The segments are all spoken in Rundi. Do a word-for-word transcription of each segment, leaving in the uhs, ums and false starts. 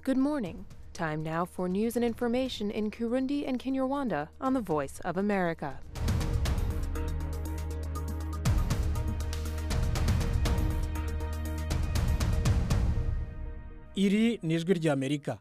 Good morning. Time now for news and information in Kirundi and Kinyarwanda on the Voice of America. Iri ni ijwi ry'Amerika.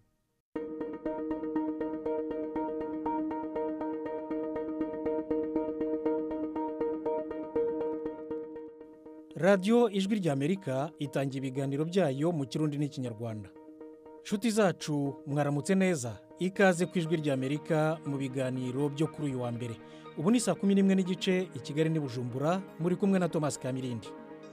radiyo ijwi ry'Amerika itangira ibiganiro byayo mu Kirundi n'Ikinyarwanda. Nshuti zacu mwaramutse neza, ikaze ku ijwi ry'Amerika mu biganiro byo kuri uyu wa mbere. Ubu ni saa kumi n'imwe n'igice i Kigali n'i Bujumbura, muri kumwe na Thomas Kamirindi.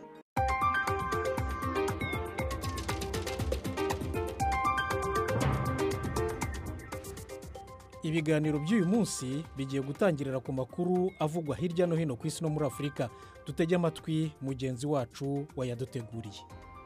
Ibiganiro by'uyu munsi bigiye gutangirira ku makuru avugwa hirya no hino ku isi no muri Afurika. Dutege amatwi mugenzi wacu wayaduteguriye.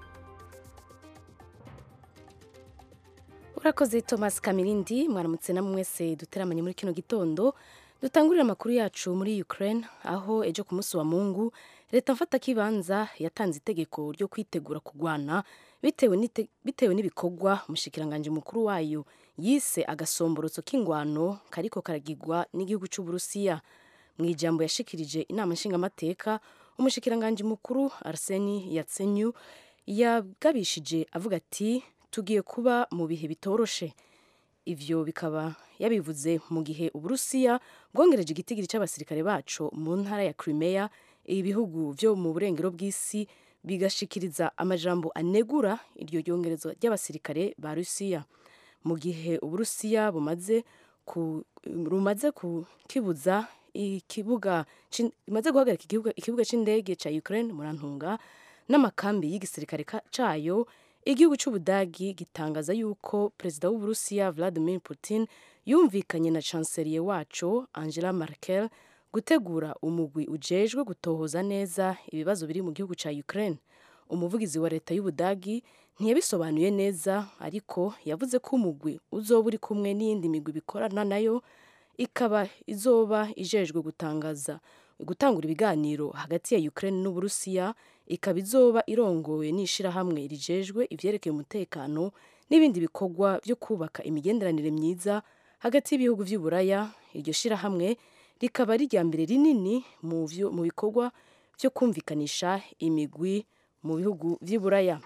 Urakoze Thomas Kamirindi, mwaramutse na mwese duteramanye muri kino gitondo. Dutangurira amakuru yacu muri Ukraine, aho ejo ku munsi wa Mungu leta mfata kibanza yatanze itegeko ryo kwitegura kugwana bitewe n'ite, bitewe n'ibikorwa umushikiranganje mukuru wayo yise agasomborotso k'ingwano kariko karagirwa n'igihugu cy'u Burusiya. Mu ijambo yashikirije inama nshingamateka, umushikiranganje mukuru Arseni Yatsenyu yagabishije avuga ati tugiye kuba mu bihe bitoroshe. Ivyo bikaba yabivuze mu gihe Uburusiya bwongereje igitigiri cy'abasirikare bacu mu ntara ya Crimea, ibihugu byo mu burengero bw'isi bigashikiriza amajambo anegura iryo ryongerezwa ry'abasirikare ba Rusiya. Mu gihe Uburusiya bumaze ku rumaze kukibuza ikibuga imaze guhagarika ikibuga ikibuga c'indege ca Ukraine murantunga n'amakambi y'igisirikare cayo, igihugu c'Ubudagi gitangaza yuko perezida w'Uburusiya Vladimir Putin yumvikanye na chancelier wacu Angela Merkel gutegura umugwi ujejwe gutohoza neza ibibazo biri mu gihugu ca Ukraine. Umuvugizi wa leta y'Ubudagi ntiyabisobanuye neza, ariko yavuze ko umugwi uzoba uri kumwe n'iyindi migwi bikorana nayo, ikaba izoba ijejwe gutangaza gutangura ibiganiro hagati ya Ukraine n'Uburusiya, ikaba izoba irongowe n'ishirahamwe rijejwe ivyerekeye umutekano n'ibindi bikorwa byo kubaka imigenderanire myiza hagati y'ibihugu vy'Uburaya. Iryo shirahamwe rikaba ari rya mbere rinini mu mu bikorwa byo kumvikanisha imigwi mu bihugu vy'Uburaya.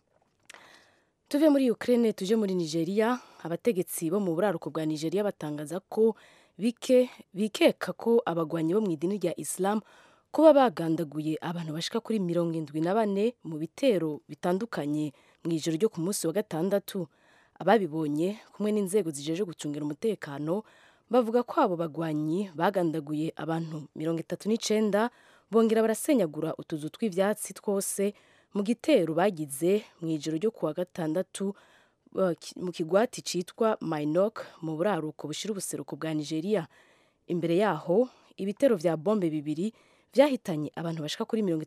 Tuve muri Ukraine tuje muri Nigeria. Abategetsi bo mu buraruko bwa Nigeria batangaza ko bike bikeka ko abagwanyi bo mu idini rya Islam kuba bagandaguye abantu bashika kuri mirongo indwi na bane mu bitero bitandukanye mu ijoro ryo ku munsi wa gatandatu. Ababibonye kumwe n'inzego zijeje gucungira umutekano bavuga ko abo bagwanyi bagandaguye abantu mirongo itatu n'icenda, bongera barasenyagura utuzu tw'ivyatsi twose mu gitero bagize mu ijoro ryo kuwa gatandatu mu kigwati citwa Minok mu buraruko bushira ubuseruko bwa Nigeria. Imbere yaho ibitero vya bombe bibiri vyahitanye abantu bashika kuri mirongo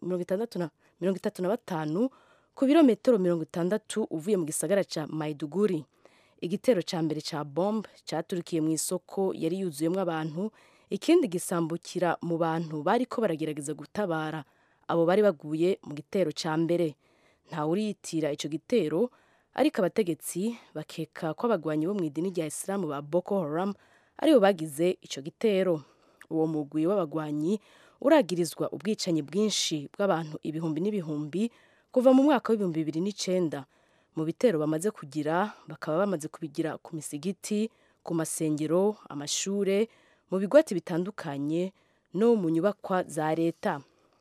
itatu na batanu ku birometero mirongo itandatu uvuye mu gisagara ca Maiduguri. Igitero ca mbere ca bombe caturikiye mu isoko yari yuzuyemwo abantu, ikindi gisambukira mu bantu bariko baragerageza gutabara abo bari baguye mu gitero ca mbere. Nta uriyitira ico gitero, ariko abategetsi bakeka ko abagwanyi bo mu idini rya Islam ba Boko Haram aribo bagize ico gitero. Uwo mugwi w'abagwanyi uragirizwa ubwicanyi bwinshi bw'abantu ibihumbi n'ibihumbi kuva mu mwaka w'ibihumbi bibiri n'icenda. Mu bitero bamaze kugira, bakaba bamaze kubigira ku misigiti, ku masengero, amashure, mu bigwati bitandukanye no mu nyubakwa za leta.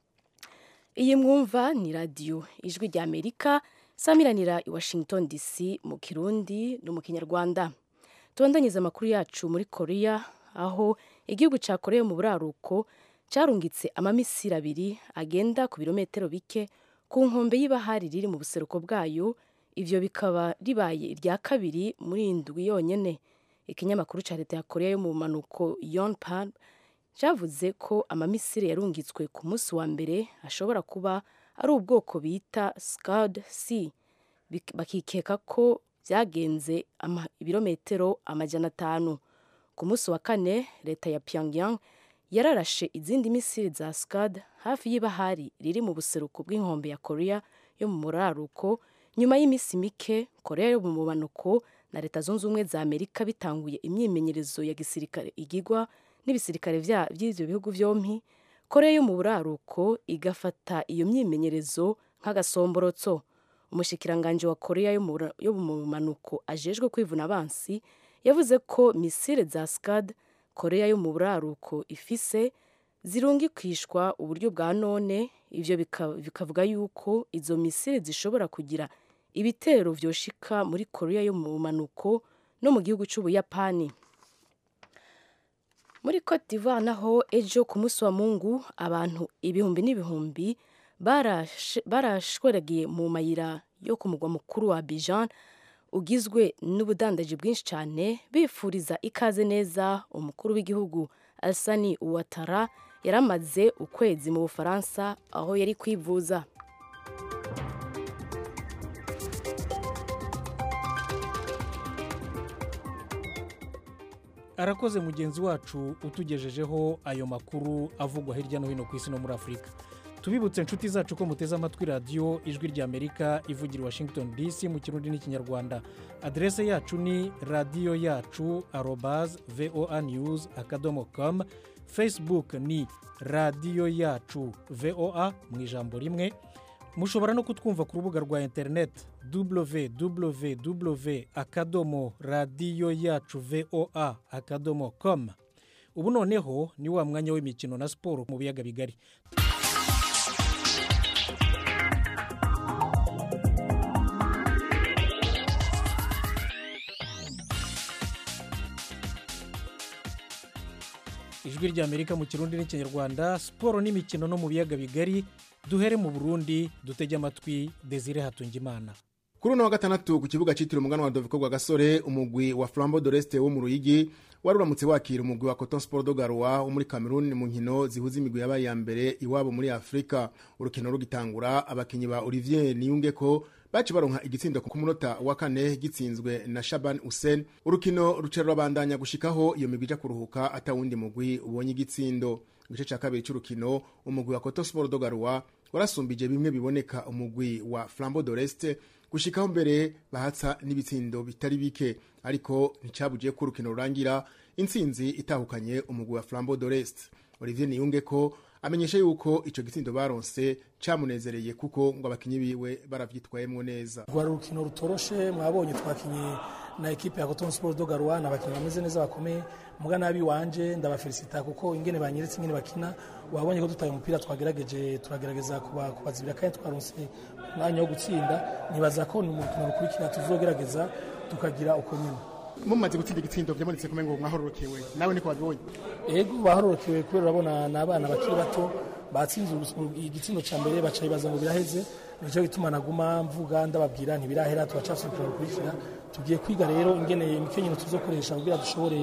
Iyi mwumva ni radio ijwi rya Amerika, samiranira i Washington D C mu Kirundi no mu Kinyarwanda. Tubandanyiriza amakuru yacu muri Korea, aho igihugu ca Korea mu buraruko carungitse amamisiri abiri agenda ku birometero bike ku nkombe y'ibahari riri mu buseruko bwayo. Ivyo bikaba ribaye irya kabiri muri indwi yonyene. Ikinyamakuru ca leta ya Korea yo mu manuko Yonhap cavuze ko amamisiri yarungitswe ku munsi wa mbere ashobora kuba ari ubwoko bita Scud C. Bakikeka ko vyagenze ama ibirometero amajana atanu. Ku munsi wa kane leta ya Pyongyang yararashe izindi misiri za Scud hafi y'ibahari riri mu buseruko bw'inkombe ya Korea yo mu muraruko, nyuma y'iminsi mike Korea yo mu bumanuko na Leta Zunze Ubumwe za Amerika bitanguye imyimenyerezo ya gisirikare igigwa n'ibisirikare by'ivyo bihugu vyompi, Korea yo mu buraruko igafata iyo myimenyerezo nk'agasomborotso. Umushikiranganje wa Korea yo mu bumanuko ajejwe kwivuna abansi yavuze ko misile za Scad Korea yo mu buraruko ifise zirungikishwa uburyo bwa none, ivyo bikavuga yuko izo misile zishobora kugira ibitero vyoshika muri Korea yo mu bumanuko no mu gihugu c'Ubuyapani. Muri Cote d'Ivoire naho ejo ku munsi wa Mungu abantu ibihumbi n'ibihumbi barashweragiye mu mayira yo ku mugwa mukuru wa Abidjan ugizwe n'ubudandaji bwinshi cyane, bifuriza ikaze neza umukuru w'igihugu Alassane Ouattara yaramaze ukwezi mu Bufaransa aho yari kwivuza. Arakoze mugenzi wacu utugejejeho ayo makuru avugwa hirya no hino ku isi no muri Afurika. Tubibutse inshuti zacu ko muteze amatwi radiyo ijwi ry'Amerika ivugira Washington D C mu Kirundi n'Ikinyarwanda. Adrese yacu ni radiyo yacu arobase voa news akadomo com. Facebook ni radiyo yacu voa mu ijambo rimwe. Mushobora no kutwumva ku rubuga rwa internet w w w akadomo radiyo yacu voa akadomo com. Ubu noneho ni wa mwanya w'imikino na siporo mu biyaga bigari. Ijwi ry'Amerika mu Kirundi n'Ikinyarwanda, siporo n'imikino no mu biyaga bigari. Duhere mu Burundi dutege amatwi Desire Hatungimana. Kuri uno wa gatandatu ku kibuga cyitiriwe umugano wa Doviko gwa Gasore, umugwi wa Flambeau de l'Est wo mu Ruyigi waruramutse wakira umugwi wa Coton Sport de Garoua wo muri Cameroon mu nkino zihuza imigwi yabaye ya mbere iwabo muri Afrika. Urukino rugitangura abakinyi ba Olivier Niyungeko baci baronka igitsindo ku munota wa kane gitsinzwe na Shaban Hussein. Urukino rucero rabandanya gushikaho iyo migwi ja kuruhuka atawundi mugwi ubonye igitsindo. Igice ca kabiri c'urukino umugwi wa Coton Sport de Garoua warasumbije bimwe biboneka umugwi wa Flambeau de l'Est gushikaho mbere bahatsa n'ibitsindo bitari bike, ariko nticabuje ko urukino rurangira intsinzi itahukanye umugwi wa Flambeau de l'Est. Olivier Niyungeko amenyesha yuko ico gitsindo baronse camunezereye kuko ngo abakinyi biwe baravyitwayemwo neza. Rwa rukino rutoroshe mwabonye twakinye na ekipe ya Coton Sport de Garoua n'abakinyi bameze neza bakomeye, muga nabi wanje ndabafelicita kuko ingene banyeretse ingene bakina. Wabonye ko tutaye umupira twagerageje turagerageza kuba kubazibira kandi twaronse umwanya wo gutsinda. Nibaza ko mu rukino rukurikira tuzogerageza tukagira uko nyine. Mumaze gutsinda igitsindo byamanitse kumengo mwahororokewe nawe niko wabibonye? Ego bahororokewe kubera urabona n'abana bakiri bato batsinze igitsindo ca mbere bacaye baza ngo biraheze, nico gituma naguma mvuga ndababwira ntibirahera tubacasukira rukurikira. Tugiye kwiga rero ingene imikenyero tuzokoresha kugira dushobore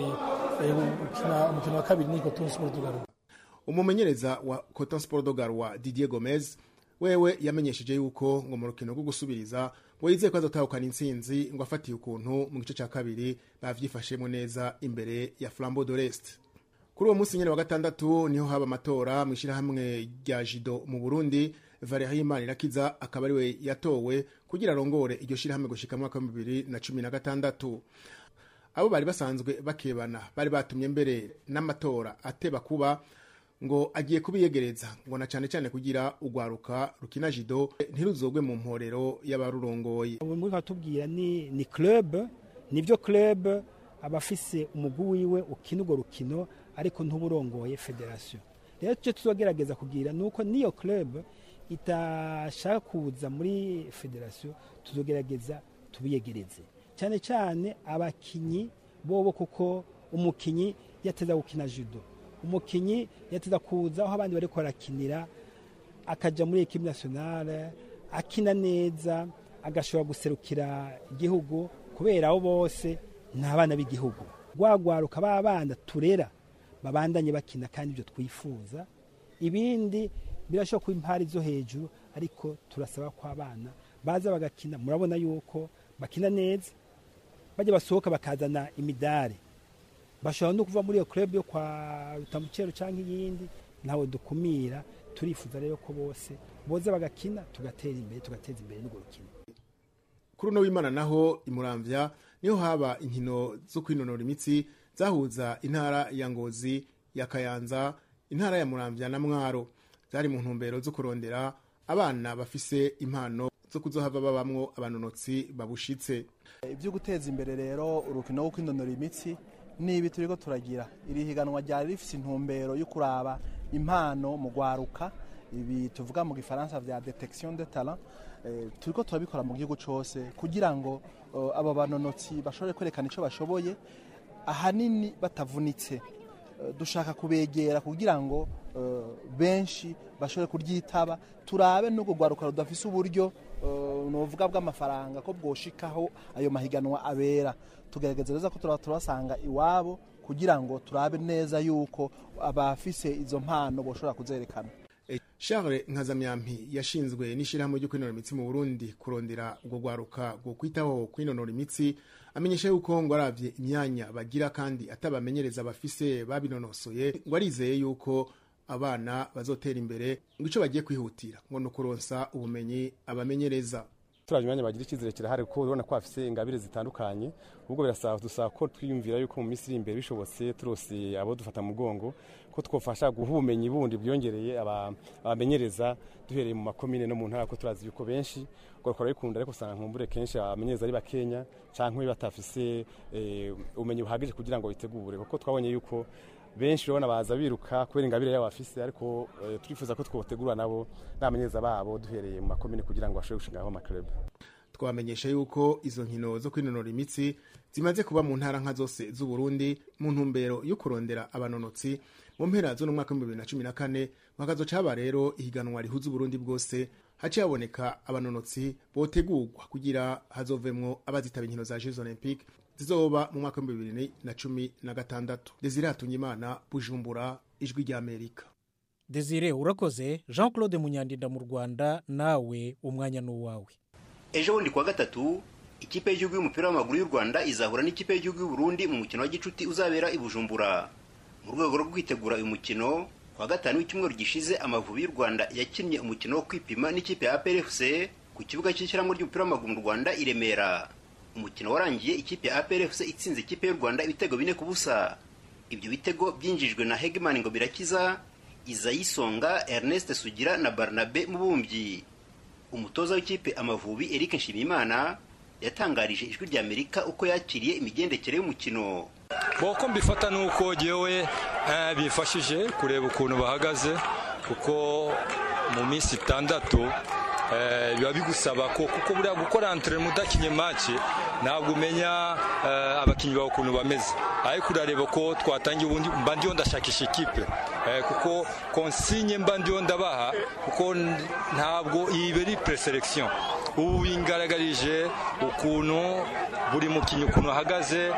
gukina umukino wa kabiri ni Coton Sport de Garoua. Umumenyereza wa Coton Sport de Garoua Didier Gomez wewe yamenyesheje yuko ngo mu rukino rwo gusubiriza ngo yizeye ko azotahukana intsinzi ngo afatiye ukuntu mu gice ca kabiri bavyifashemo neza imbere ya Flambeau de l'Est. Kuri uwo munsi nyene wa gatandatu niho haba amatora mu ishirahamwe rya Jido mu Burundi. Valerie Manirakiza akaba ariwe yatowe kugira rongore iryo shirahamwe gushika mu mwaka wa bibiri na cumi na gatandatu. Abo bari basanzwe bakebana bari batumye mbere n'amatora ateba kuba ngo agiye kubiyegereza ngo na cyane cyane kugira ugwaruka rukina Jido ntiruzogwe mu mporero y'abarurongoye. Muri batubwira ni ni club, nivyo club abafise umugwi wiwe ukina ugo rukino ariko ntuburongoye federation. Rero cyo tuzogerageza kugira nuko niyo club itashaka kuza muri federation tuzogerageza tubiyegereze cyane cyane abakinyi bobo kuko umukinyi yateza gukina Judo, umukinyi yateza kuza aho abandi bariko barakinira akaja muri equipe nationale akina neza agashobora guserukira igihugu kubera abo bose n'abana b'igihugu. Gwagwaruka babana turera babandanye bakina kandi ibyo twifuza. Ibindi birashobora kuba impari zo hejuru ariko turasaba ko abana baza bagakina. Murabona yuko bakina neza bajya basohoka bakazana imidare, bashobora no kuva muri iyo club yo kwa Rutamucero canke yindi ntawe dukumira. Turifuza rero ko bose boza bagakina tugatera imbere tugateza imbere n'urwo rukino. kuri uno w'Imana naho imuramvya niho haba inkino zo kwinonora imitsi zahuza intara ya Ngozi, ya Kayanza, intara ya Muramvya na Mwaro. Zari mu ntumbero zo kurondera abana bafise impano zo kuzohava babamwo abanonotsi babushitse. Ibyo guteza imbere rero urukino rwo kwinonora imitsi nibi turiko turagira. Iri higanwa ryari rifise intumbero yo kuraba impano mu gwaruka, ibi tuvuga mu gifaransa vya detection de talent. E, turiko turabikora mu gihugu cose kugira ngo uh, abo banonotsi bashobore kwerekana ico bashoboye ahanini batavunitse. Uh, dushaka kubegera kugira ngo uh, benshi bashobore kuryitaba, turabe no kugwaruka rudafise uburyo uh, novuga bw'amafaranga ko bwoshikaho ayo mahiganwa abera. Tugerageza ko turabasanga iwabo kugira ngo turabe neza yuko abafise izo mpano boshobora kuzerekana. Charles Nkazamyampi yashinzwe n'ishirahamwe ryo kwinonora imitsi mu Burundi kurondera ubwo gwaruka bwo kwitaho kwinonora imitsi, amenyesha yuko ngo aravye imyanya bagira kandi atabamenyereza bafise babinonosoye, ngo arizeye yuko abana bazotera imbere, ngo ico bagiye kwihutira ngo no kuronsa ubumenyi abamenyereza. Turaje imyanya bagira ikizere kirahari ko urabona ko afise ingabire zitandukanye, ubwo birasaba dusaba ko twiyumvira yuko mu misiri imbere bishobotse turose abo dufata mu gongo ko twofasha guha ubumenyi bundi byongereye abamenyereza duhereye mu makomine no mu ntara, ko turazi yuko benshi gukora bikunda ariko usanga nkumbure kenshi abamenyereza ari bakenya canke batafise ubumenyi buhagije kugira ngo bitegure, kuko twabonye yuko benshi urabona baza biruka kubera ingabire yabo bafise, ariko e, turifuza ko twotegura nabo n'abamenyereza babo duhereye mu makomine kugira ngo bashobore gushingaho amaklub. Twamenyesha yuko izo nkino zo kwinonora imitsi zimaze kuba mu ntara nka zose z'u Burundi mu ntumbero yo kurondera abanonotsi mu mpera zo mu mwaka wa bibiri na cumi na kane, bakazoca haba rero ihiganwa rihuza u Burundi bwose, haciye haboneka abanonotsi botegurwa kugira hazovemwo abazitaba inkino za Jeux Olympiques zizoba mu mwaka wa bibiri na cumi na gatandatu. Desire Hatunyimana, Bujumbura, Ijwi rya Amerika. Desire urakoze. Jean Claude Munyandinda mu Rwanda, nawe umwanya n'uwawe. Ejo bundi kwa gatatu ikipe y'igihugu y'umupira w'amaguru y'u Rwanda izahura n'ikipe y'igihugu y'u Burundi mu mukino wa gicuti uzabera i Bujumbura. Mu rwego rwo kwitegura uyu mukino, kwa gatanu w'icyumweru gishize Amavubi y'u Rwanda yakinnye umukino wo kwipima n'ikipe ya A P R F C ku kibuga cy'ishyirahamwe ry'umupira w'amaguru mu Rwanda i Remera. Umukino warangiye ikipe ya A P R F C itsinze ikipe y'u Rwanda ibitego bine ku busa. Ibyo bitego byinjijwe na Hegman Ngobirakiza, Izayisonga, Ernest Sugira na Barnabe Mubumbyi. Umutoza w'ikipe Amavubi Eric Nshimiyimana yatangarije Ijwi rya Amerika uko yakiriye imigendekere y'umukino. Boko mbifata nuko jewe eh, bifashije kureba ukuntu bahagaze, kuko mu minsi itandatu eh, biba bigusaba ko kuko buriya gukora entraînement udakinye match ntabwo umenya eh, abakinyi bawe ukuntu bameze, ariko urareba ko twatangiye ubundi mba ndiyo ndashakisha ikipe eh, kuko consigne mba ndiyo ndabaha, kuko ntabwo iberi preselection. Ubu ingaragarije ukuntu buri mukinyi ukuntu ahagaze,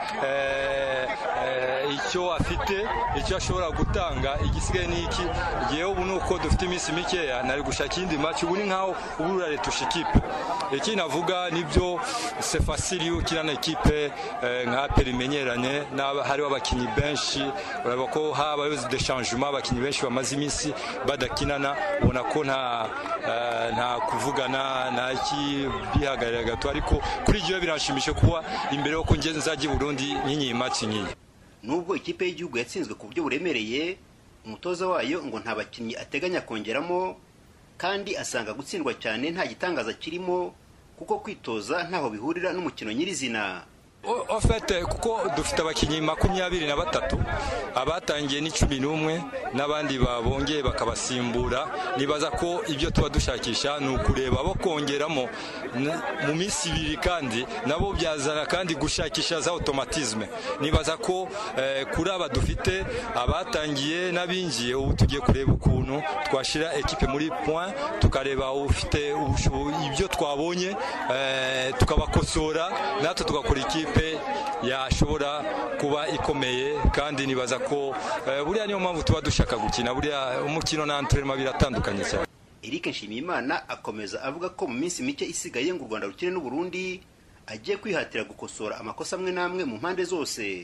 eh, eh, icyo afite, icyo ashobora gutanga. Igisigaye niki yewe ubu nuko dufite iminsi mikeya nari gushaka indi match, ubu ni nkaho ubu ruraretusha ikipe. Iki navuga nibyo c'est facile ukina na ikipe eh, nka perimenyeranye n'aba hari abakinyi benshi, uraba ko haba yo de changement, abakinyi benshi bamaze iminsi badakinana, ubona ko nta uh, nta kuvugana na iki bihagarira gato, ariko kuri gihe birashimisha kuba imbere yo kongenza nzaje Burundi nyinyi match nyinyi. Nubwo ikipe y'igihugu yatsinzwe ku buryo buremereye, umutoza wayo ngo nta bakinyi ateganya kongeramo, kandi asanga gutsindwa cyane nta gitangaza kirimo, kuko kwitoza ntaho bihurira n'umukino nyirizina. En fait kuko dufite abakinyi makumyabiri na batatu, abatangiye ni cumi n'umwe n'abandi babongeye bakabasimbura. Nibaza ko ibyo tuba dushakisha ni ukureba abo kongeramo mu minsi ibiri, kandi nabo byazana kandi gushakisha za automatisme. Nibaza ko eh, kuri aba dufite abatangiye n'abinjiye, ubu tugiye kureba ukuntu twashira equipe muri point, tukareba ufite ibyo twabonye eh, tukabakosora, natwe tugakora ikipe yashobora kuba ikomeye. Kandi nibaza ko uh, buriya niyo mpamvu tuba dushaka gukina, buriya umukino na entraînement biratandukanye cyane. Eric Nshimiyimana akomeza avuga ko mu minsi mike isigaye ngo u Rwanda rukine n'u Burundi agiye kwihatira gukosora amakosa amwe namwe mu mpande zose.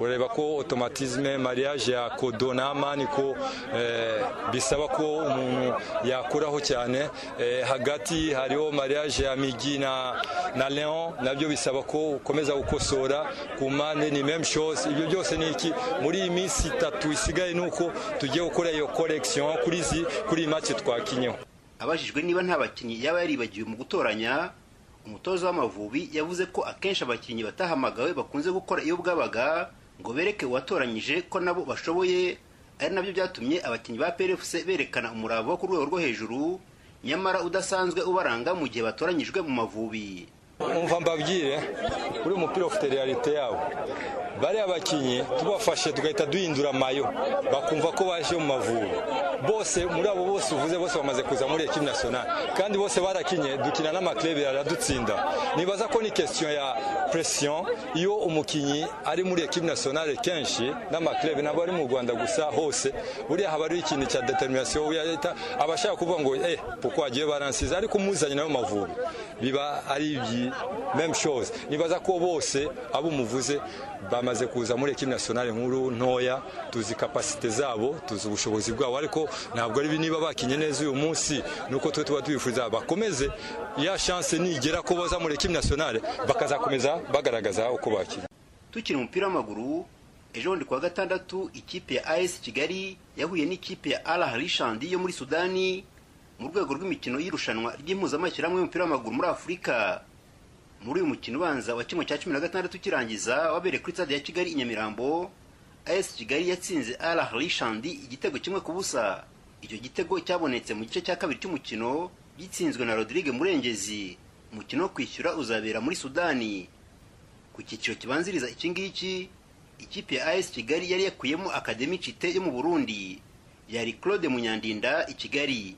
urareba ko automatisme mariage ya kodo na amani ko eh, bisaba ko umuntu yakuraho cyane eh, hagati hariho mariage ya migi na, na leon nabyo bisaba ko ukomeza gukosora ku mpande ni même chose. Ibyo byose ni iki muri iyi minsi itatu isigaye nuko tugiye gukora iyo correction kuri zi kuri match twakinyeho. Abajijwe niba nta bakinyi yaba yaribagiwe mu gutoranya, umutoza w'Amavubi yavuze ko akenshi abakinyi batahamagawe bakunze gukora iyo bwabaga ngo bereke uwatoranyije ko nabo bashoboye, ari nabyo byatumye abakinyi ba P R F C berekana umurava ku rwego rwo hejuru nyamara udasanzwe ubaranga mu gihe batoranyijwe mu Mavubi. Umva mbabwire uri umupira ufite realite yawo, bari abakinyi tubafashe tugahita duhindura mayo bakumva ko baje mu Mavubi. Bose muri abo bose uvuze bose bamaze kuza muri equipe nationale kandi bose barakinye dukina n'amaklebe yaradutsinda. Nibaza ko ni question ya pression iyo umukinyi ari muri equipe nationale kenshi n'amaklebe nabo ari mu Rwanda gusa hose buri haba ari ikintu cya determination uyahita abashaka kuvuga ngo eh pourquoi agiye baransiza ariko umuzanye nayo Mavubi biba ari ibyi même chose. Nibaza ko bose abo muvuze bamaze kuza muri equipe nationale nkuru ntoya, tuzi capacité zabo, tuzi ubushobozi bwabo, ariko ntabwo ari niba bakinye neza uyu munsi nuko twe tuba twifuza bakomeze ya chance nigera ko baza muri equipe nationale bakazakomeza bagaragaza uko bakinye. Tukiri umupira w'amaguru, ejo ndi kwa gatandatu ikipe ya A S Kigali yahuye n'ikipe ya Al Ahly Shandi yo muri Sudani mu rwego rw'imikino y'irushanwa ry'impuzamashyirahamwe y'umupira w'amaguru muri Afurika. Muri uyu mukino ubanza wa kimwe cya cumi na gatandatu kirangiza wabereye kuri stade ya Kigali i Nyamirambo, A S Kigali yatsinze Al Ahly Shandi igitego kimwe ku busa. Icyo gitego cyabonetse mu gice cya kabiri cy'umukino gitsinzwe na Rodrigue Murengezi. Umukino wo kwishyura uzabera muri Sudani. Ku cyiciro kibanziriza iki ngiki, ikipe ya A S Kigali yari yakuyemo Academy Cité yo mu Burundi. Yari Claude Munyandinda i Kigali.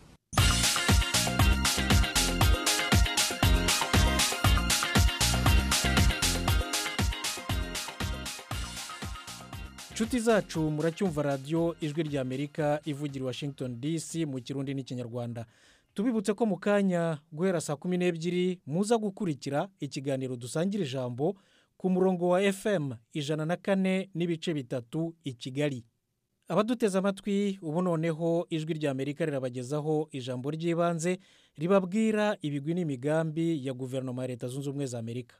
Inshuti zacu muracyumva radio ijwi rya Amerika ivugira Washington D C mu Kirundi n'Ikinyarwanda. Tubibutse ko mu kanya guhera saa kumi n'ebyiri muza gukurikira ikiganiro dusangira ijambo ku murongo wa F M ijana na kane n'ibice bitatu i Kigali. Abaduteze amatwi ubu noneho ijwi rya Amerika rirabagezaho ijambo ry'ibanze ribabwira ibigwi n'imigambi ya guverinoma ya Leta Zunze Ubumwe za Amerika.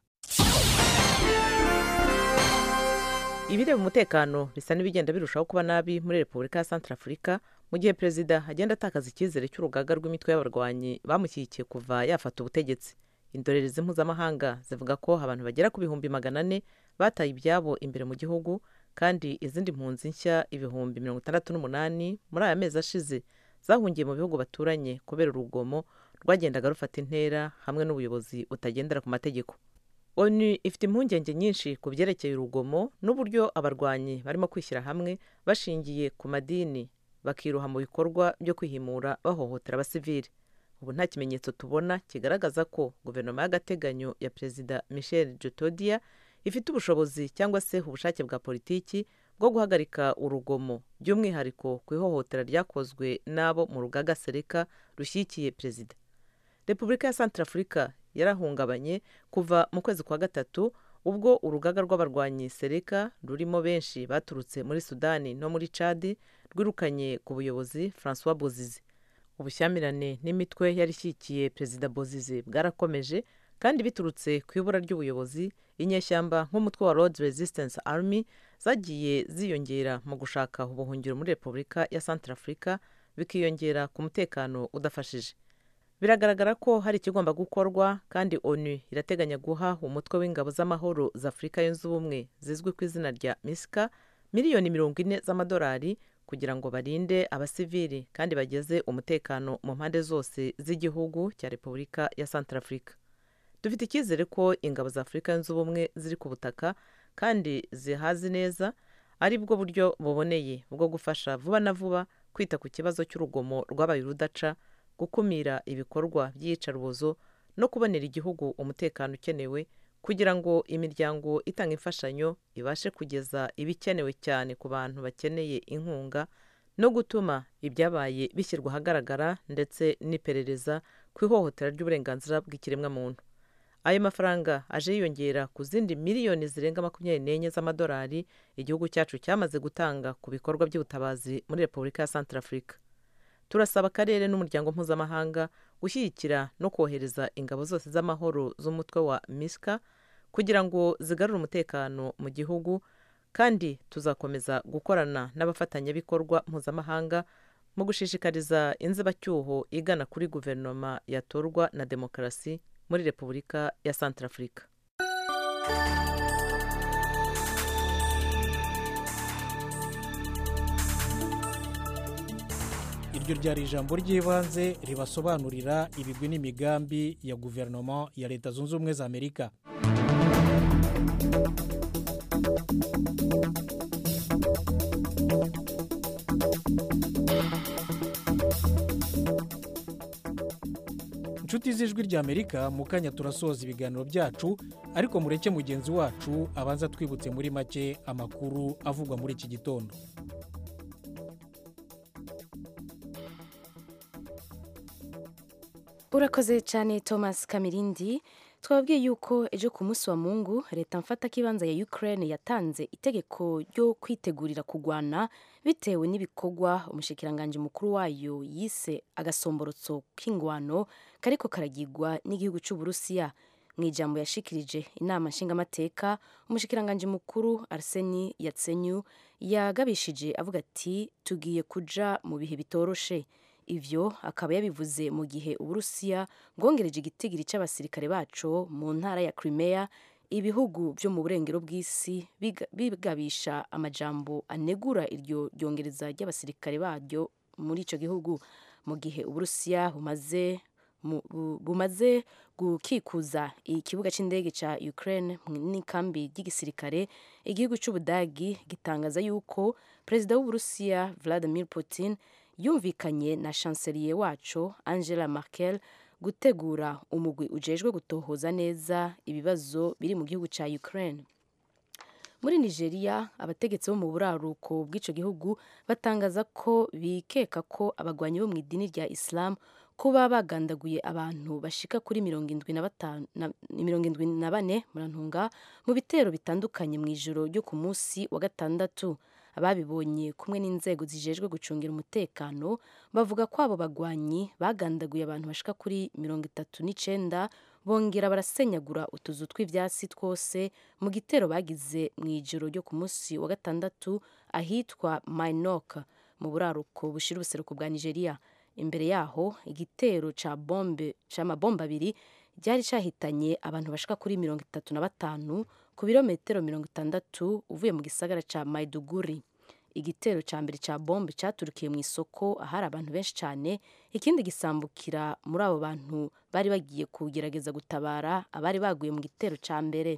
Ibireba umutekano bisa n'ibigenda birushaho kuba nabi muri Repubulika ya Centrafrica mu gihe perezida agenda atakaza icyizere cy'urugaga rw'imitwe y'abarwanyi bamushyigikiye kuva yafata ubutegetsi. Indorerezi mpuzamahanga zivuga ko abantu bagera ku bihumbi magana ane bataye ibyabo imbere mu gihugu kandi izindi mpunzi nshya ibihumbi mirongo itandatu n'umunani muri aya mezi ashize zahungiye mu bihugu baturanye kubera urugomo rwagendaga rufata intera hamwe n'ubuyobozi butagendera ku mategeko. ONU ifite impungenge nyinshi ku byerekeye urugomo n'uburyo abarwanyi barimo kwishyira hamwe bashingiye ku madini bakiruha mu bikorwa byo kwihimura bahohotera abasivili. Ubu nta kimenyetso tubona kigaragaza ko guverinoma y'agateganyo ya Perezida Michel Djotodia ifite ubushobozi cyangwa se ubushake bwa politiki bwo guhagarika urugomo by'umwihariko ku ihohotera ryakozwe n'abo mu rugaga Seleka rushyigikiye perezida. Repubulika ya Centrafrica yarahungabanye kuva mu kwezi kwa gatatu ubwo urugaga rw'abarwanyi Seleka rurimo benshi baturutse muri Sudani no muri Chad rwirukanye ku buyobozi François Bozize. Ubushyamirane n'imitwe yarishyigikiye perezida Bozize bwarakomeje kandi biturutse ku ibura ry'ubuyobozi, inyeshyamba nk'umutwe wa Lord's Resistance Army zagiye ziyongera mu gushaka ubuhungiro muri Repubulika ya Centrafrica bikiyongera ku mutekano udafashije. Biragaragara ko hari ikigomba gukorwa kandi ONU irateganya guha umutwe w'ingabo z'amahoro za Afurika yunze ubumwe zizwi ku izina rya MISCA miliyoni mirongo ine z'amadolari kugira ngo barinde abasivili kandi bageze umutekano mu mpande zose z'igihugu cya Repubulika ya Centrafrica. Dufite icyizere ko ingabo za Afurika yunze ubumwe ziri ku butaka kandi zihazi neza ari bwo buryo buboneye bwo gufasha vuba na vuba kwita ku kibazo cy'urugomo rw'abaye urudaca, gukumira ibikorwa by'iyicarubozo no kubonera igihugu umutekano ukenewe kugira ngo imiryango itanga imfashanyo ibashe kugeza ibikenewe cyane ku bantu bakeneye inkunga no gutuma ibyabaye bishyirwa ahagaragara ndetse n'iperereza ku ihohotera ry'uburenganzira bw'ikiremwamuntu. ayo mafaranga aje yiyongera ku zindi miliyoni zirenga makumyabiri n'enye z'amadolari igihugu cyacu cyamaze gutanga ku bikorwa by'ubutabazi muri repubulika ya Centrafrica. Turasaba akarere n'umuryango mpuzamahanga gushyigikira no kohereza ingabo zose z'amahoro z'umutwe wa MISCA kugira ngo zigarure umutekano mu gihugu, kandi tuzakomeza gukorana n'abafatanyabikorwa mpuzamahanga mu gushishikariza inzibacyuho igana kuri guverinoma yatorwa na demokarasi muri repubulika ya Centrafrica. iryo ryari ijambo ry'ibanze ribasobanurira ibigwi n'imigambi ya guverinoma ya Leta Zunze Ubumwe za Amerika. inshuti z'ijwi ry'Amerika, mu kanya turasoza ibiganiro byacu, ariko mureke mugenzi wacu abanza twibutse muri make amakuru avugwa muri iki gitondo. Urakoze cyane Thomas Kamirindi. Twabwiye yuko ejo ku munsi wa Mungu leta mfata kibanza ya Ukraine yatanze itegeko ryo kwitegurira kugwana bitewe n'ibikorwa umushikiranganje mukuru wayo yise agasomborotso k'ingwano kariko karagirwa n'igihugu cy'u Burusiya. Mu ijambo yashikirije inama nshingamateka, umushikiranganje mukuru Arseni Yatsenyu yagabishije avuga ati tugiye kuja mu bihe bitoroshe. Ivyo akaba yabivuze mu gihe Uburusiya bwongereje igitigiri c'abasirikare baco mu ntara ya Crimea, ibihugu byo mu burengero bw'isi bigabisha amajambo anegura iryo ryongereza ry'abasirikare baryo muri ico gihugu, mu gihe Uburusiya bumaze bumaze gukikuza ikibuga c'indege ca Ukraine n'ikambi ry'igisirikare. Igihugu c'Ubudagi gitangaza yuko Perezida w'Uburusiya Vladimir Putin yumvikanye na chancelier wacu Angela Merkel gutegura umugwi ujejwe gutohoza neza ibibazo biri mu gihugu ca Ukraine. Muri Nigeria, abategetsi bo mu buraruko bw'ico gihugu batangaza ko bikeka ko abagwanyi bo mu idini rya Islam kuba bagandaguye abantu bashika kuri mirongo indwi na batanu mirongo indwi na bane murantunga mu bitero bitandukanye mu ijoro ryo ku munsi wa gatandatu. Ababibonye kumwe n'inzego zijejwe gucungira umutekano bavuga ko abo bagwanyi bagandaguye abantu bashika kuri mirongo itatu n'icenda, bongera barasenyagura utuzu tw'ivyasi twose mu gitero bagize mu ijoro ryo ku munsi wa gatandatu ahitwa Mainok mu buraruko bushira ubuseruko bwa Nigeria. Imbere yaho igitero ca bombe c'amabomba abiri ryari cahitanye abantu bashika kuri mirongo itatu na batanu ku birometero mirongo itandatu uvuye mu gisagara ca Maiduguri. Igitero ca mbere ca bombe caturukiye mu isoko ahari abantu benshi cyane, ikindi gisambukira muri abo bantu bari bagiye kugerageza gutabara abari baguye mu gitero ca mbere.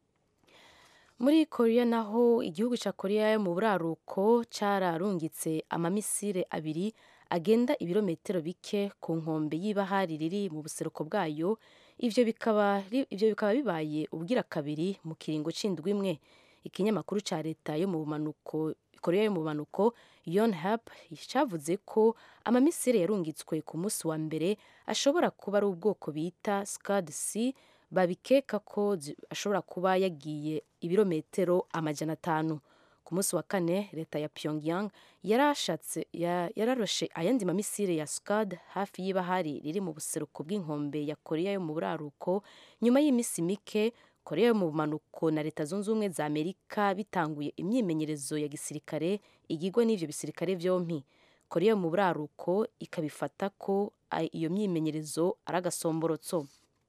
Muri Korea naho igihugu ca Korea yo mu buraruko cararungitse amamisire abiri agenda ibirometero bike ku nkombe y'ibahari riri mu buseruko bwayo. Ivyo bikaba ivyo bikaba bibaye ubwira kabiri mu kiringo c'indwi imwe. Ikinyamakuru ca leta yo mu bumanuko Korea yo mu bumanuko Yonhap cavuze ko amamisire yarungitswe ku munsi wa mbere ashobora kuba ari ubwoko bita Scud C, babikeka ko ashobora kuba yagiye ibirometero amajana atanu. Ku munsi wa kane leta ya Pyongyang yarashatse yararoshe ayandi mamisire ya Scud hafi y'ibahari riri mu buseruko bw'inkombe ya Korea yo mu buraruko, nyuma y'imisi mike Korea yo mu bumanuko na Leta Zunze Ubumwe za Amerika bitanguye imyimenyerezo ya gisirikare igirwa n'ivyo bisirikare vyompi. Korea yo mu buraruko ikabifata ko iyo myimenyerezo ari agasomborotso.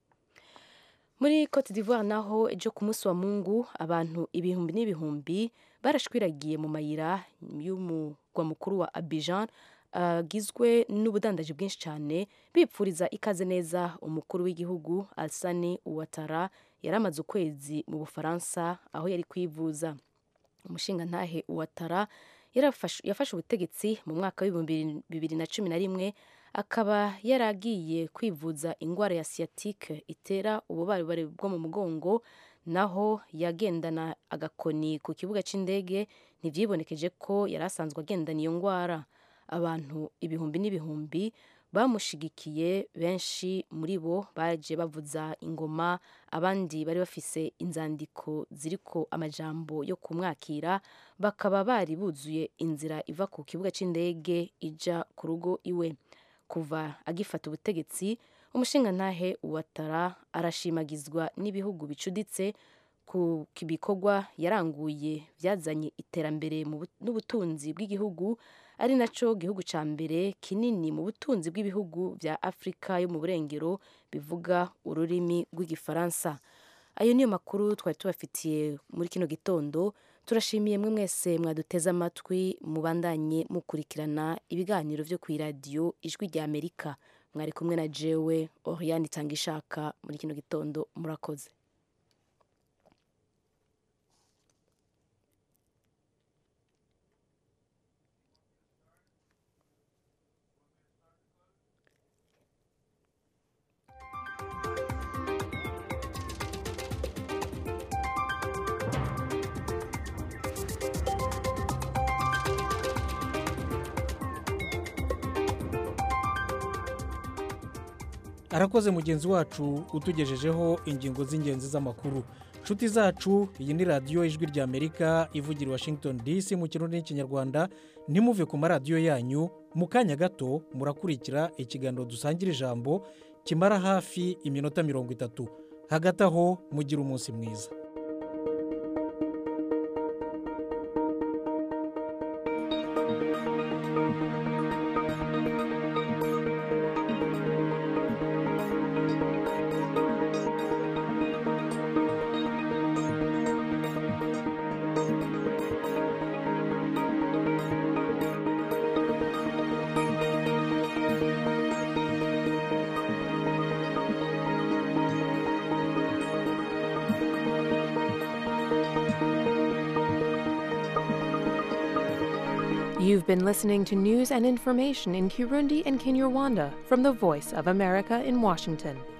Muri Cote d'Ivoire naho ejo ku munsi wa Mungu abantu ibihumbi n'ibihumbi barashwiragiye mu mayira y'umugwa mukuru wa Abidjan agizwe uh, n'ubudandaji bwinshi cyane, bipfuriza ikaze neza umukuru w'igihugu Alassane Ouattara yaramaze ukwezi mu Bufaransa aho yari kwivuza. Umushinga ntahe Ouattara yafashe ubutegetsi mu mwaka w'ibihumbi bibiri na cumi na rimwe, akaba yaragiye kwivuza ingwara ya sciatique itera ububabare bwo mu mugongo, naho yagendana agakoni ku kibuga c'indege ntivyibonekeje ko yari asanzwe agendana iyo ngwara. Abantu ibihumbi n'ibihumbi bamushigikiye benshi muri bo baje bavuza ingoma abandi bari bafise inzandiko ziriko amajambo yo kumwakira bakaba bari buzuye inzira iva ku kibuga c'indege ija ku rugo iwe kuva agifata ubutegetsi umushingantahe Ouattara arashimagizwa n'ibihugu bicuditse ku bikorwa yaranguye byazanye iterambere n'ubutunzi bw'igihugu ari naco gihugu ca mbere kinini mu butunzi bw'ibihugu vya Afrika yo mu burengero bivuga ururimi rw'igifaransa. Ayo niyo makuru twari tubafitiye muri kino gitondo. Turashimiye mwe mwese mwaduteze amatwi mubandanye mukurikirana ibiganiro vyo kw'iradiyo Ijwi rya Amerika. Mwari kumwe na jewe Oriane Itangishaka muri kino gitondo. Murakoze. arakoze mugenzi wacu utugejejeho ingingo z'ingenzi z'amakuru. Nshuti zacu, iyi ni radiyo Ijwi rya Amerika ivugira Washington D C mu kirundi n'ikinyarwanda. Ntimuve ku maradiyo yanyu, mu kanya gato murakurikira ikiganiro dusangira ijambo kimara hafi iminota mirongo itatu. Hagati aho mugira umunsi mwiza. You've been listening to news and information in Kirundi and Kinyarwanda from the Voice of America in Washington.